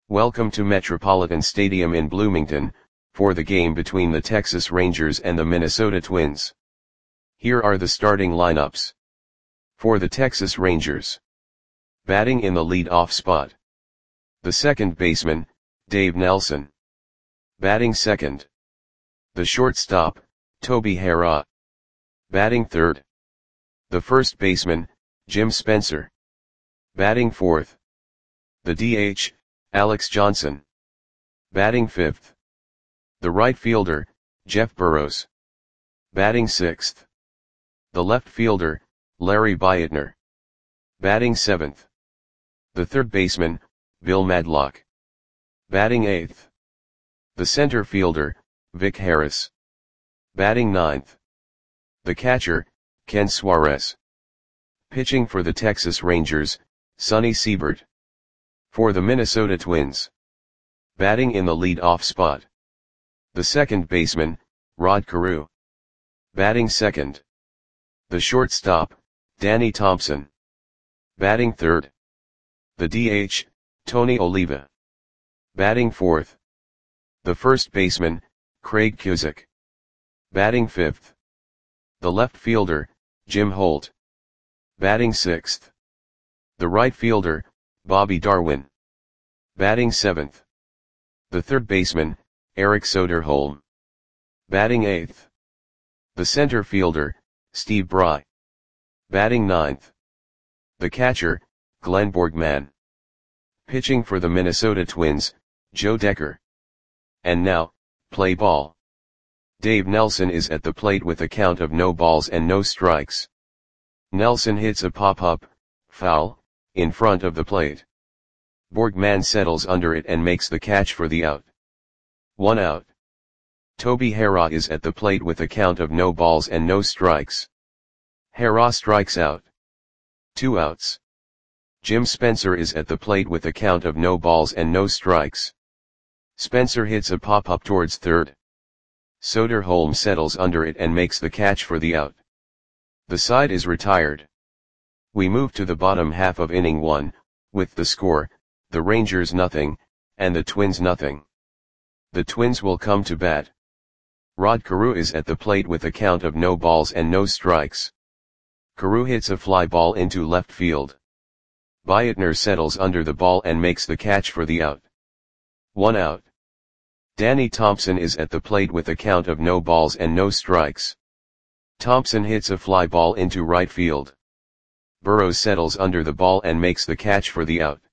Welcome to Metropolitan Stadium in Bloomington, for the game between the Texas Rangers and the Minnesota Twins. Here are the starting lineups. For the Texas Rangers. Batting in the lead-off spot. The second baseman, Dave Nelson. Batting second. The shortstop, Toby Harrah. Batting third. The first baseman, Jim Spencer. Batting fourth. The DH, Alex Johnson. Batting fifth. The right fielder, Jeff Burroughs. Batting sixth. The left fielder, Larry Beitner. Batting seventh. The third baseman, Bill Madlock. Batting eighth. The center fielder, Vic Harris. Batting ninth. The catcher, Ken Suarez. Pitching for the Texas Rangers, Sonny Siebert. For the Minnesota Twins. Batting in the lead-off spot. The second baseman, Rod Carew. Batting second. The shortstop, Danny Thompson. Batting third. The DH, Tony Oliva. Batting fourth. The first baseman, Craig Cusick. Batting fifth. The left fielder, Jim Holt. Batting sixth. The right fielder, Bobby Darwin. Batting seventh. The third baseman, Eric Soderholm. Batting eighth. The center fielder, Steve Bry. Batting ninth. The catcher, Glenn Borgman. Pitching for the Minnesota Twins, Joe Decker. And now, play ball. Dave Nelson is at the plate with a count of no balls and no strikes. Nelson hits a pop-up, foul, in front of the plate. Borgman settles under it and makes the catch for the out. 1 out. Toby Harrah is at the plate with a count of no balls and no strikes. Harrah strikes out. 2 outs. Jim Spencer is at the plate with a count of no balls and no strikes. Spencer hits a pop-up towards third. Soderholm settles under it and makes the catch for the out. The side is retired. We move to the bottom half of inning 1, with the score, the Rangers nothing, and the Twins nothing. The Twins will come to bat. Rod Carew is at the plate with a count of no balls and no strikes. Carew hits a fly ball into left field. Beitner settles under the ball and makes the catch for the out. 1 out. Danny Thompson is at the plate with a count of no balls and no strikes. Thompson hits a fly ball into right field. Burroughs settles under the ball and makes the catch for the out.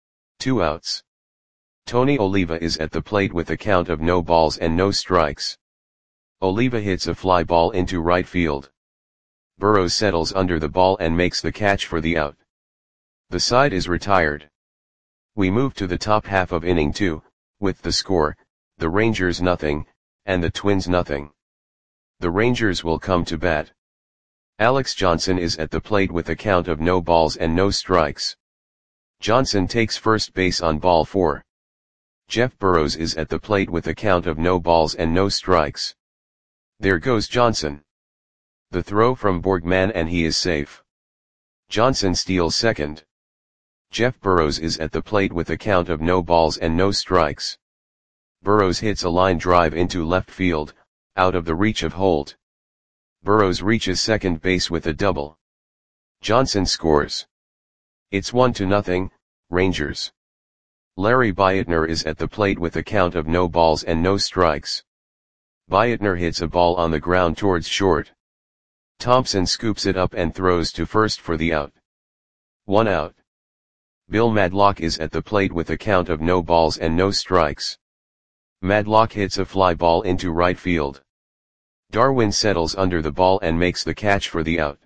2 outs. Tony Oliva is at the plate with a count of no balls and no strikes. Oliva hits a fly ball into right field. Burroughs settles under the ball and makes the catch for the out. The side is retired. We move to the top half of inning 2, with the score, the Rangers nothing, and the Twins nothing. The Rangers will come to bat. Alex Johnson is at the plate with a count of no balls and no strikes. Johnson takes first base on ball 4. Jeff Burroughs is at the plate with a count of no balls and no strikes. There goes Johnson. The throw from Borgman and he is safe. Johnson steals second. Jeff Burroughs is at the plate with a count of no balls and no strikes. Burroughs hits a line drive into left field, out of the reach of Holt. Burroughs reaches second base with a double. Johnson scores. It's 1-0, Rangers. Larry Beitner is at the plate with a count of no balls and no strikes. Beitner hits a ball on the ground towards short. Thompson scoops it up and throws to first for the out. 1 out. Bill Madlock is at the plate with a count of no balls and no strikes. Madlock hits a fly ball into right field. Darwin settles under the ball and makes the catch for the out.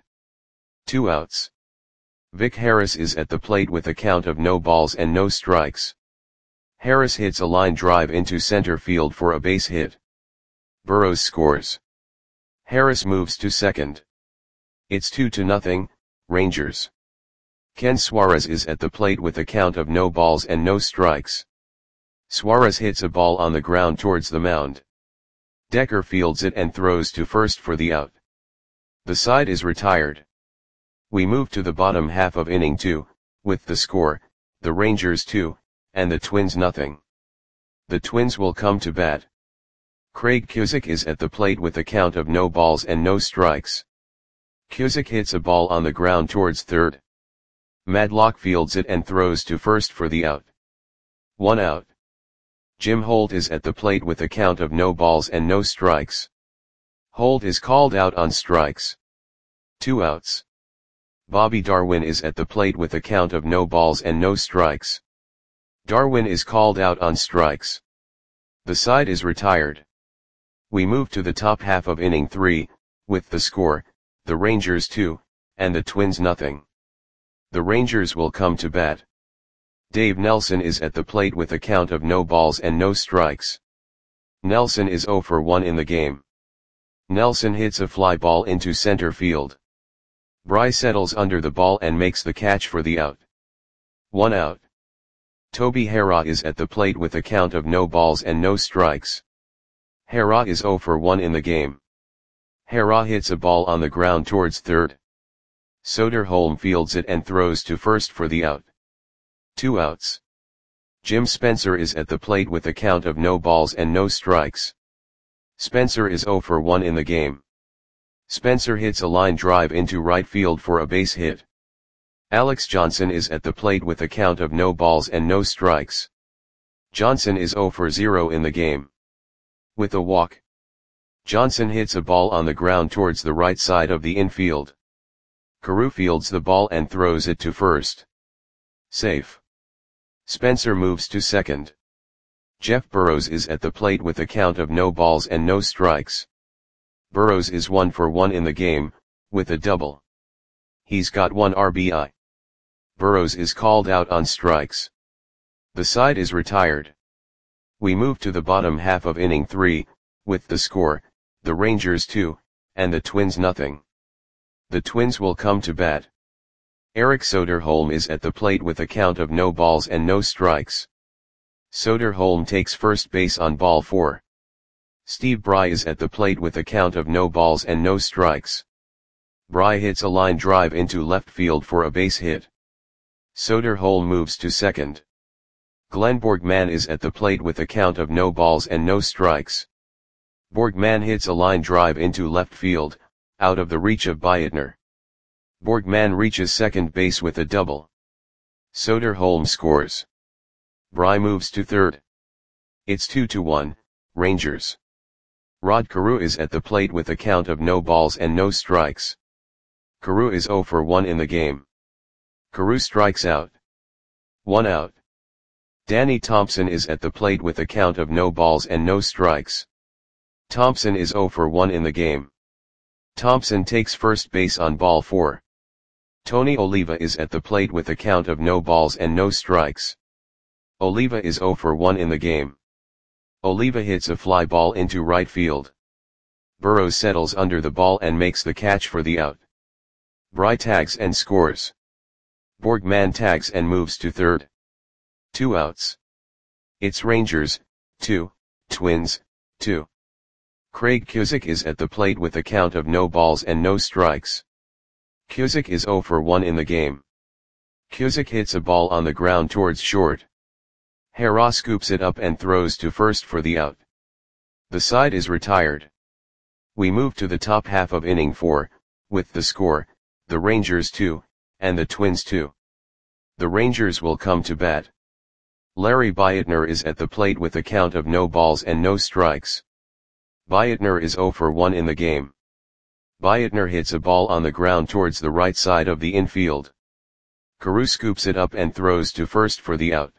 2 outs. Vic Harris is at the plate with a count of no balls and no strikes. Harris hits a line drive into center field for a base hit. Burroughs scores. Harris moves to second. It's 2-0, Rangers. Ken Suarez is at the plate with a count of no balls and no strikes. Suarez hits a ball on the ground towards the mound. Decker fields it and throws to first for the out. The side is retired. We move to the bottom half of inning 2, with the score, the Rangers 2, and the Twins nothing. The Twins will come to bat. Craig Cusick is at the plate with a count of no balls and no strikes. Cusick hits a ball on the ground towards third. Madlock fields it and throws to first for the out. 1 out. Jim Holt is at the plate with a count of no balls and no strikes. Holt is called out on strikes. 2 outs. Bobby Darwin is at the plate with a count of no balls and no strikes. Darwin is called out on strikes. The side is retired. We move to the top half of inning 3, with the score, the Rangers 2, and the Twins nothing. The Rangers will come to bat. Dave Nelson is at the plate with a count of no balls and no strikes. Nelson is 0 for 1 in the game. Nelson hits a fly ball into center field. Bry settles under the ball and makes the catch for the out. 1 out. Toby Harrah is at the plate with a count of no balls and no strikes. Harrah is 0 for 1 in the game. Harrah hits a ball on the ground towards third. Soderholm fields it and throws to first for the out. 2 outs. Jim Spencer is at the plate with a count of no balls and no strikes. Spencer is 0 for 1 in the game. Spencer hits a line drive into right field for a base hit. Alex Johnson is at the plate with a count of no balls and no strikes. Johnson is 0 for 0 in the game. With a walk. Johnson hits a ball on the ground towards the right side of the infield. Carew fields the ball and throws it to first. Safe. Spencer moves to second. Jeff Burrows is at the plate with a count of no balls and no strikes. Burrows is 1 for 1 in the game, with a double. He's got 1 RBI. Burrows is called out on strikes. The side is retired. We move to the bottom half of inning 3, with the score, the Rangers 2, and the Twins nothing. The Twins will come to bat. Eric Soderholm is at the plate with a count of no balls and no strikes. Soderholm takes first base on ball 4. Steve Bry is at the plate with a count of no balls and no strikes. Bry hits a line drive into left field for a base hit. Soderholm moves to second. Glenn Borgman is at the plate with a count of no balls and no strikes. Borgman hits a line drive into left field, out of the reach of Beitner. Borgman reaches second base with a double. Soderholm scores. Bry moves to third. It's 2-1, Rangers. Rod Carew is at the plate with a count of no balls and no strikes. Carew is 0 for 1 in the game. Carew strikes out. 1 out. Danny Thompson is at the plate with a count of no balls and no strikes. Thompson is 0 for 1 in the game. Thompson takes first base on ball 4. Tony Oliva is at the plate with a count of no balls and no strikes. Oliva is 0 for 1 in the game. Oliva hits a fly ball into right field. Burrows settles under the ball and makes the catch for the out. Bry tags and scores. Borgman tags and moves to third. 2 outs. It's Rangers, 2, Twins, 2. Craig Cusick is at the plate with a count of no balls and no strikes. Cusick is 0 for 1 in the game. Cusick hits a ball on the ground towards short. Harrah scoops it up and throws to first for the out. The side is retired. We move to the top half of inning 4, with the score, the Rangers 2, and the Twins 2. The Rangers will come to bat. Larry Beitner is at the plate with a count of no balls and no strikes. Beitner is 0 for 1 in the game. Beitner hits a ball on the ground towards the right side of the infield. Carew scoops it up and throws to first for the out.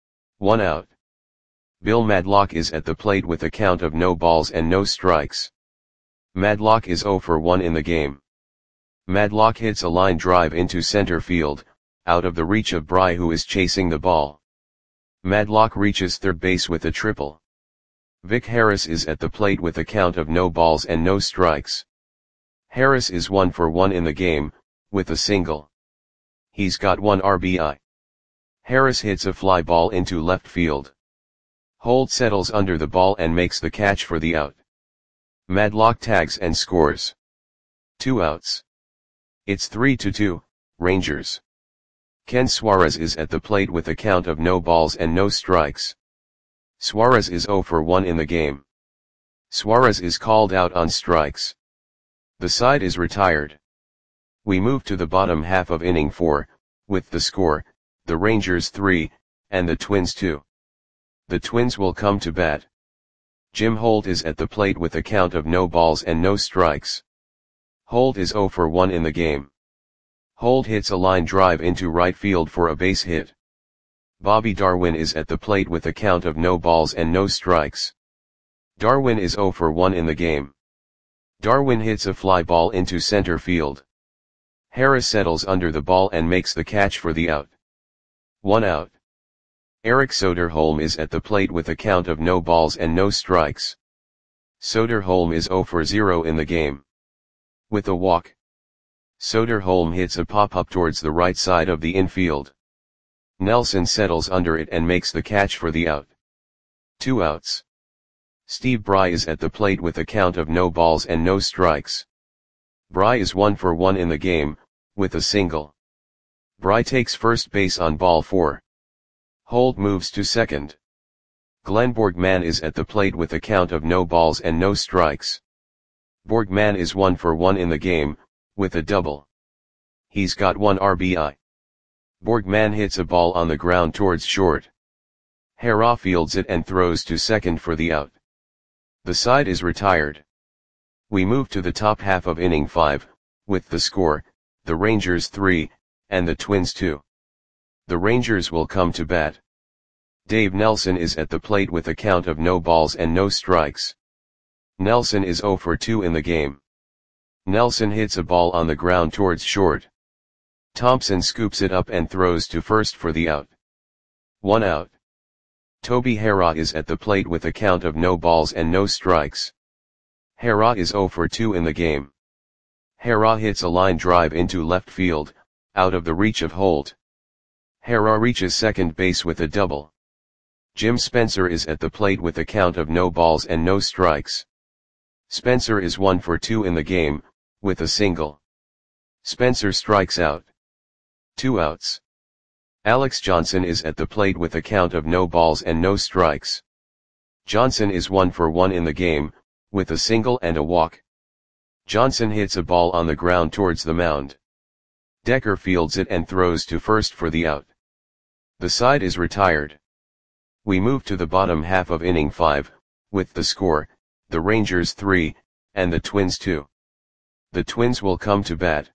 1 out. Bill Madlock is at the plate with a count of no balls and no strikes. Madlock is 0 for 1 in the game. Madlock hits a line drive into center field, out of the reach of Bry who is chasing the ball. Madlock reaches third base with a triple. Vic Harris is at the plate with a count of no balls and no strikes. Harris is 1 for 1 in the game, with a single. He's got 1 RBI. Harris hits a fly ball into left field. Holt settles under the ball and makes the catch for the out. Madlock tags and scores. 2 outs. It's 3-2, Rangers. Ken Suarez is at the plate with a count of no balls and no strikes. Suarez is 0 for 1 in the game. Suarez is called out on strikes. The side is retired. We move to the bottom half of inning 4, with the score, the Rangers 3, and the Twins 2. The Twins will come to bat. Jim Holt is at the plate with a count of no balls and no strikes. Holt is 0 for 1 in the game. Holt hits a line drive into right field for a base hit. Bobby Darwin is at the plate with a count of no balls and no strikes. Darwin is 0 for 1 in the game. Darwin hits a fly ball into center field. Harris settles under the ball and makes the catch for the out. 1 out. Eric Soderholm is at the plate with a count of no balls and no strikes. Soderholm is 0 for 0 in the game. With a walk, Soderholm hits a pop-up towards the right side of the infield. Nelson settles under it and makes the catch for the out. 2 outs. Steve Bry is at the plate with a count of no balls and no strikes. Bry is 1 for 1 in the game, with a single. Bry takes first base on ball 4. Holt moves to second. Glenn Borgman is at the plate with a count of no balls and no strikes. Borgman is 1 for 1 in the game, with a double. He's got 1 RBI. Borgman hits a ball on the ground towards short. Hara fields it and throws to second for the out. The side is retired. We move to the top half of inning 5, with the score, the Rangers 3, and the Twins 2. The Rangers will come to bat. Dave Nelson is at the plate with a count of no balls and no strikes. Nelson is 0 for 2 in the game. Nelson hits a ball on the ground towards short. Thompson scoops it up and throws to first for the out. 1 out. Toby Hara is at the plate with a count of no balls and no strikes. Hara is 0 for 2 in the game. Hara hits a line drive into left field, out of the reach of Holt. Hara reaches second base with a double. Jim Spencer is at the plate with a count of no balls and no strikes. Spencer is 1 for 2 in the game, with a single. Spencer strikes out. 2 outs. Alex Johnson is at the plate with a count of no balls and no strikes. Johnson is 1 for 1 in the game, with a single and a walk. Johnson hits a ball on the ground towards the mound. Decker fields it and throws to first for the out. The side is retired. We move to the bottom half of inning 5, with the score, the Rangers 3, and the Twins 2. The Twins will come to bat.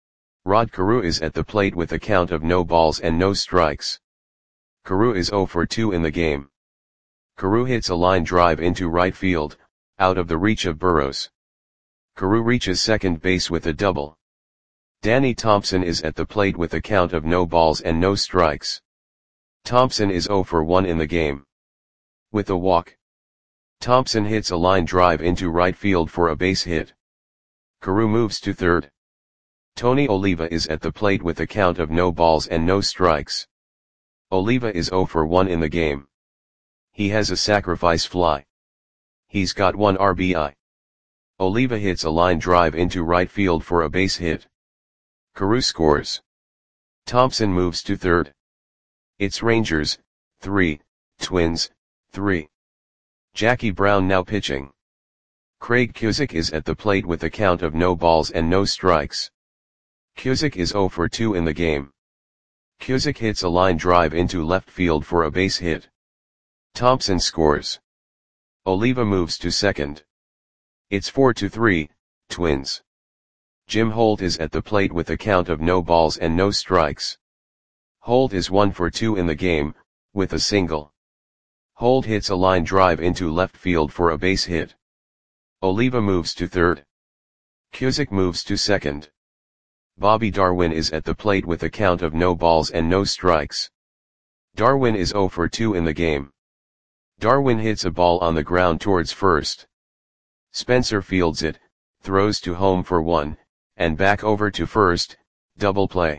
Rod Carew is at the plate with a count of no balls and no strikes. Carew is 0 for 2 in the game. Carew hits a line drive into right field, out of the reach of Burrows. Carew reaches second base with a double. Danny Thompson is at the plate with a count of no balls and no strikes. Thompson is 0 for 1 in the game. With a walk, Thompson hits a line drive into right field for a base hit. Carew moves to third. Tony Oliva is at the plate with a count of no balls and no strikes. Oliva is 0 for 1 in the game. He has a sacrifice fly. He's got 1 RBI. Oliva hits a line drive into right field for a base hit. Carew scores. Thompson moves to third. It's Rangers, 3, Twins, 3. Jackie Brown now pitching. Craig Cusick is at the plate with a count of no balls and no strikes. Cusick is 0 for 2 in the game. Cusick hits a line drive into left field for a base hit. Thompson scores. Oliva moves to second. It's 4-3, Twins. Jim Holt is at the plate with a count of no balls and no strikes. Holt is 1 for 2 in the game, with a single. Holt hits a line drive into left field for a base hit. Oliva moves to third. Cusick moves to second. Bobby Darwin is at the plate with a count of no balls and no strikes. Darwin is 0 for 2 in the game. Darwin hits a ball on the ground towards first. Spencer fields it, throws to home for 1, and back over to first, double play.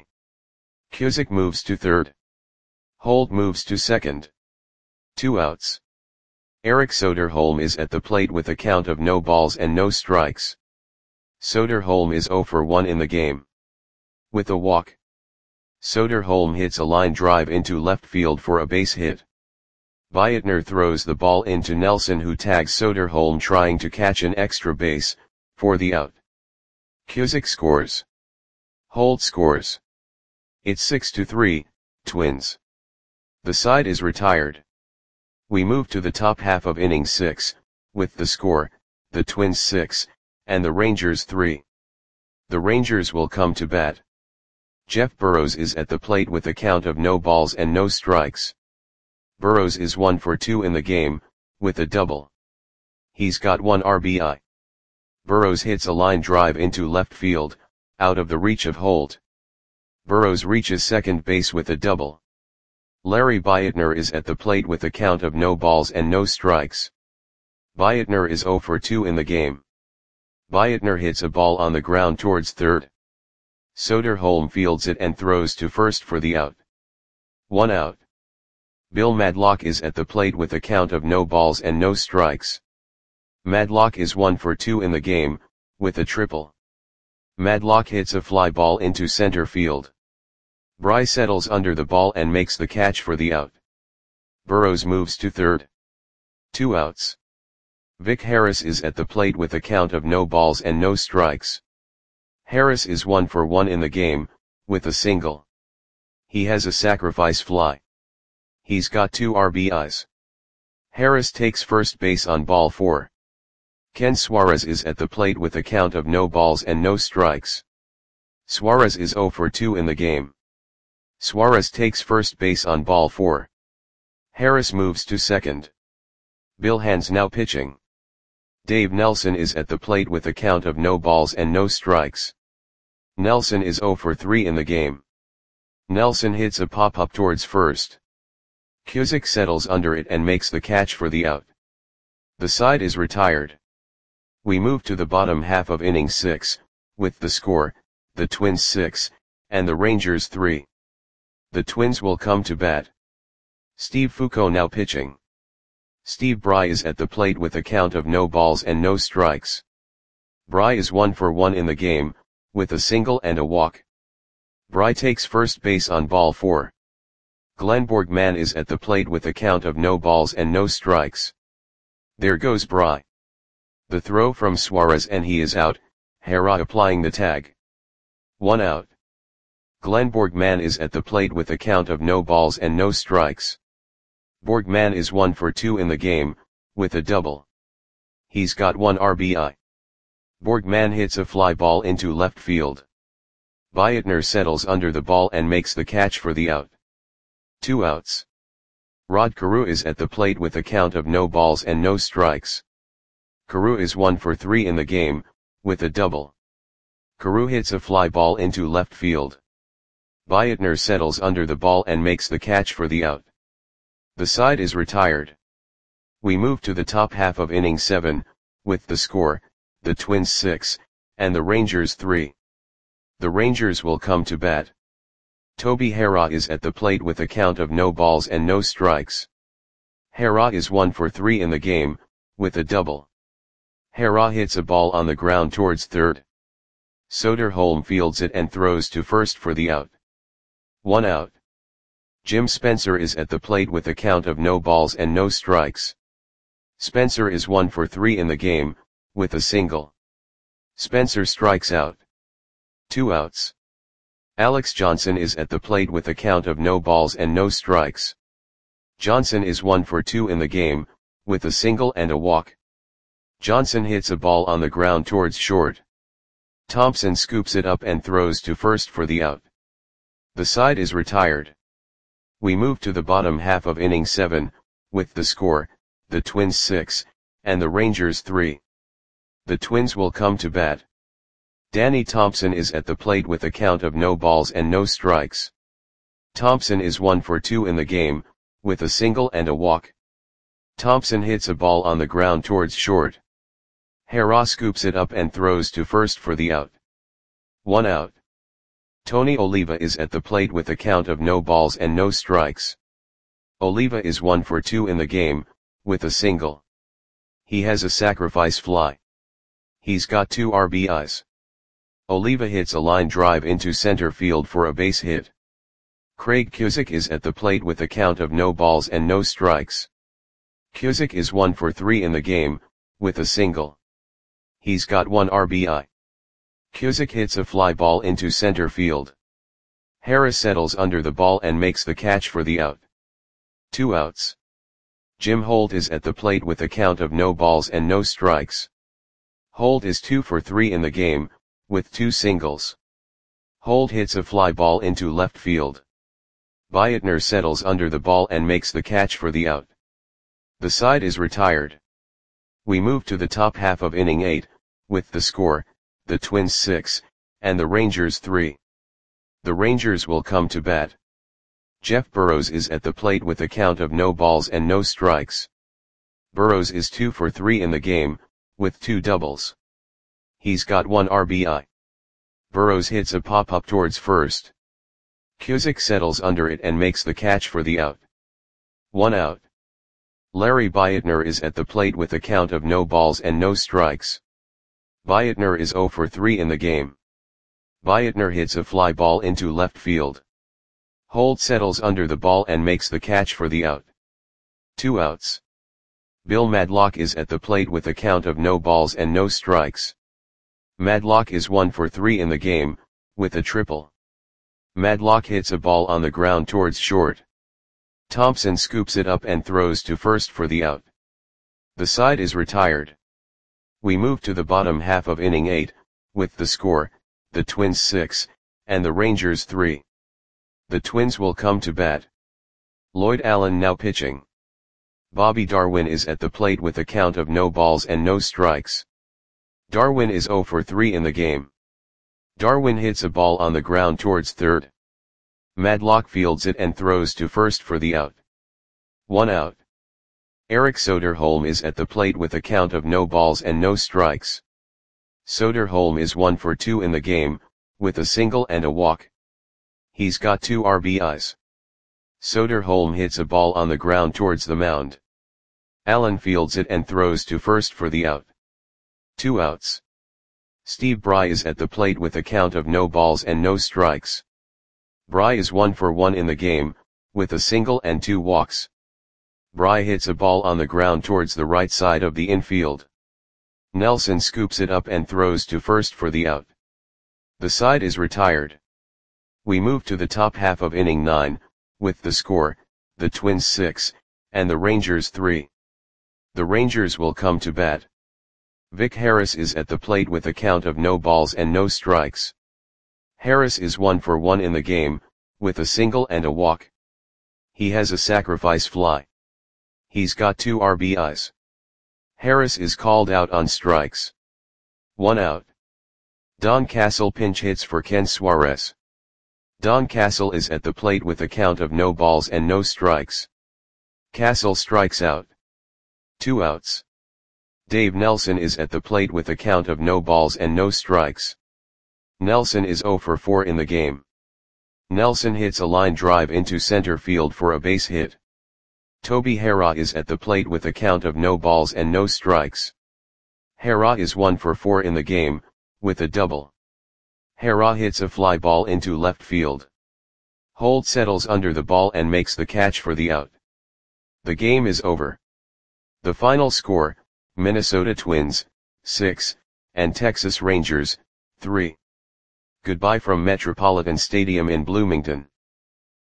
Cusick moves to third. Holt moves to second. 2 outs. Eric Soderholm is at the plate with a count of no balls and no strikes. Soderholm is 0 for 1 in the game. With a walk, Soderholm hits a line drive into left field for a base hit. Beitner throws the ball into Nelson, who tags Soderholm trying to catch an extra base, for the out. Cusick scores. Holt scores. It's 6-3, Twins. The side is retired. We move to the top half of inning 6, with the score, the Twins 6, and the Rangers 3. The Rangers will come to bat. Jeff Burrows is at the plate with a count of no balls and no strikes. Burrows is 1 for 2 in the game, with a double. He's got 1 RBI. Burrows hits a line drive into left field, out of the reach of Holt. Burrows reaches second base with a double. Larry Beitner is at the plate with a count of no balls and no strikes. Beitner is 0 for 2 in the game. Beitner hits a ball on the ground towards third. Soderholm fields it and throws to first for the out. 1 out. Bill Madlock is at the plate with a count of no balls and no strikes. Madlock is 1 for 2 in the game, with a triple. Madlock hits a fly ball into center field. Bry settles under the ball and makes the catch for the out. Burrows moves to third. 2 outs. Vic Harris is at the plate with a count of no balls and no strikes. Harris is 1 for 1 in the game, with a single. He has a sacrifice fly. He's got 2 RBIs. Harris takes first base on ball 4. Ken Suarez is at the plate with a count of no balls and no strikes. Suarez is 0 for 2 in the game. Suarez takes first base on ball 4. Harris moves to second. Bill Hand's now pitching. Dave Nelson is at the plate with a count of no balls and no strikes. Nelson is 0 for 3 in the game. Nelson hits a pop-up towards first. Cusick settles under it and makes the catch for the out. The side is retired. We move to the bottom half of inning 6, with the score, the Twins 6, and the Rangers 3. The Twins will come to bat. Steve Foucault now pitching. Steve Bry is at the plate with a count of no balls and no strikes. Bry is 1 for 1 in the game, with a single and a walk. Bry takes first base on ball 4. Glenn Borgman is at the plate with a count of no balls and no strikes. There goes Bry. The throw from Suarez and he is out, Hera applying the tag. 1 out. Glenn Borgman is at the plate with a count of no balls and no strikes. Borgman is 1 for 2 in the game, with a double. He's got 1 RBI. Borgman hits a fly ball into left field. Beitner settles under the ball and makes the catch for the out. 2 outs. Rod Carew is at the plate with a count of no balls and no strikes. Carew is 1 for 3 in the game, with a double. Carew hits a fly ball into left field. Beitner settles under the ball and makes the catch for the out. The side is retired. We move to the top half of inning 7, with the score, the Twins 6, and the Rangers 3. The Rangers will come to bat. Toby Hera is at the plate with a count of no balls and no strikes. Hera is 1 for 3 in the game, with a double. Hera hits a ball on the ground towards third. Soderholm fields it and throws to first for the out. 1 out. Jim Spencer is at the plate with a count of no balls and no strikes. Spencer is 1 for 3 in the game, with a single. Spencer strikes out. 2 outs. Alex Johnson is at the plate with a count of no balls and no strikes. Johnson is 1 for 2 in the game, with a single and a walk. Johnson hits a ball on the ground towards short. Thompson scoops it up and throws to first for the out. The side is retired. We move to the bottom half of inning 7, with the score, the Twins 6, and the Rangers 3. The Twins will come to bat. Danny Thompson is at the plate with a count of no balls and no strikes. Thompson is 1 for 2 in the game, with a single and a walk. Thompson hits a ball on the ground towards short. Hera scoops it up and throws to first for the out. 1 out. Tony Oliva is at the plate with a count of no balls and no strikes. Oliva is 1 for 2 in the game, with a single. He has a sacrifice fly. He's got 2 RBIs. Oliva hits a line drive into center field for a base hit. Craig Cusick is at the plate with a count of no balls and no strikes. Cusick is 1 for 3 in the game, with a single. He's got 1 RBI. Cusick hits a fly ball into center field. Harris settles under the ball and makes the catch for the out. 2 outs. Jim Holt is at the plate with a count of no balls and no strikes. Holt is 2 for 3 in the game, with 2 singles. Holt hits a fly ball into left field. Beitner settles under the ball and makes the catch for the out. The side is retired. We move to the top half of inning 8, with the score, the Twins 6, and the Rangers 3. The Rangers will come to bat. Jeff Burroughs is at the plate with a count of no balls and no strikes. Burroughs is 2 for 3 in the game, with 2 doubles. He's got 1 RBI. Burroughs hits a pop-up towards first. Cusick settles under it and makes the catch for the out. 1 out. Larry Beitner is at the plate with a count of no balls and no strikes. Beitner is 0 for 3 in the game. Beitner hits a fly ball into left field. Holt settles under the ball and makes the catch for the out. 2 outs. Bill Madlock is at the plate with a count of no balls and no strikes. Madlock is 1 for 3 in the game, with a triple. Madlock hits a ball on the ground towards short. Thompson scoops it up and throws to first for the out. The side is retired. We move to the bottom half of inning 8, with the score, the Twins 6, and the Rangers 3. The Twins will come to bat. Lloyd Allen now pitching. Bobby Darwin is at the plate with a count of no balls and no strikes. Darwin is 0 for 3 in the game. Darwin hits a ball on the ground towards third. Madlock fields it and throws to first for the out. 1 out. Eric Soderholm is at the plate with a count of no balls and no strikes. Soderholm is 1 for 2 in the game, with a single and a walk. He's got 2 RBIs. Soderholm hits a ball on the ground towards the mound. Allen fields it and throws to first for the out. 2 outs. Steve Bry is at the plate with a count of no balls and no strikes. Bry is 1 for 1 in the game, with a single and 2 walks. Bry hits a ball on the ground towards the right side of the infield. Nelson scoops it up and throws to first for the out. The side is retired. We move to the top half of inning 9, with the score, the Twins 6, and the Rangers 3. The Rangers will come to bat. Vic Harris is at the plate with a count of no balls and no strikes. Harris is 1 for 1 in the game, with a single and a walk. He has a sacrifice fly. He's got 2 RBIs. Harris is called out on strikes. 1 out. Don Castle pinch hits for Ken Suarez. Don Castle is at the plate with a count of no balls and no strikes. Castle strikes out. 2 outs. Dave Nelson is at the plate with a count of no balls and no strikes. Nelson is 0 for 4 in the game. Nelson hits a line drive into center field for a base hit. Toby Harrah is at the plate with a count of no balls and no strikes. Harrah is 1 for 4 in the game, with a double. Harrah hits a fly ball into left field. Holt settles under the ball and makes the catch for the out. The game is over. The final score, Minnesota Twins, 6, and Texas Rangers, 3. Goodbye from Metropolitan Stadium in Bloomington.